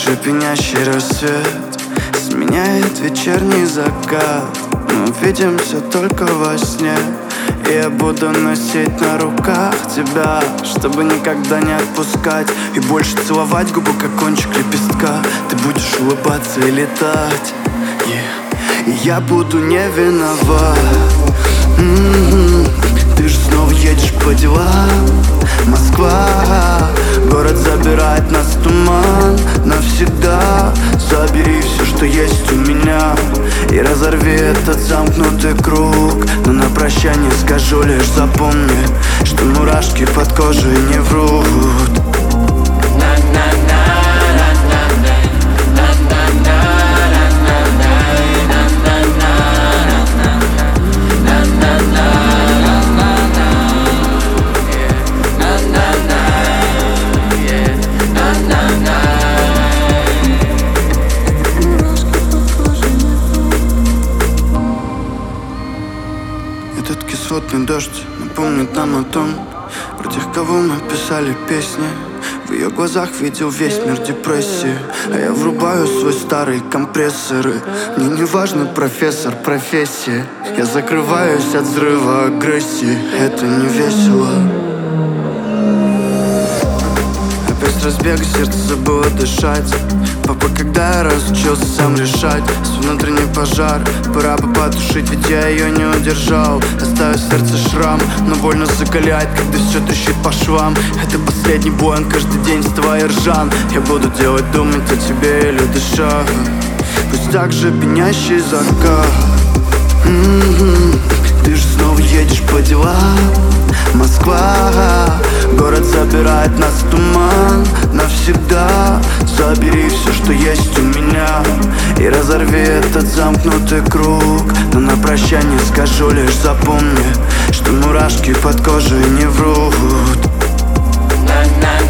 же пьянящий рассвет сменяет вечерний закат. Мы видимся только во сне, и я буду носить на руках тебя, чтобы никогда не отпускать и больше целовать губы, как кончик лепестка. Ты будешь улыбаться и летать, и я буду не виноват. Ты же снова едешь по делам. Москва, город забирает нас в туман навсегда. Забери все, что есть у меня, и разорви этот замкнутый круг. Но на прощание скажу лишь: запомни, что мурашки под кожей не врут. Этот кислотный дождь напомнит нам о том, про тех, кого мы писали песни. В ее глазах видел весь мир депрессии, а я врубаю свой старый компрессор. И мне не важно, профессор, профессия. Я закрываюсь от взрыва агрессии. Это не весело. Опять с разбега сердце забыло дышать. Папа, когда я разучился сам решать свой внутренний пожар, пора бы потушить, ведь я ее не удержал. Оставив в сердце шрам, но больно закаляет, когда все трещит по швам. Это последний бой, он каждый день с твоей ржан. Я буду делать, думать о тебе или дышать. Пусть так же пьянящий закат. Ты же снова едешь по делам. Москва, город забирает нас в туман навсегда. Забери все, что есть у меня, и разорви этот замкнутый круг. Но на прощание скажу лишь: запомни, что мурашки под кожей не врут.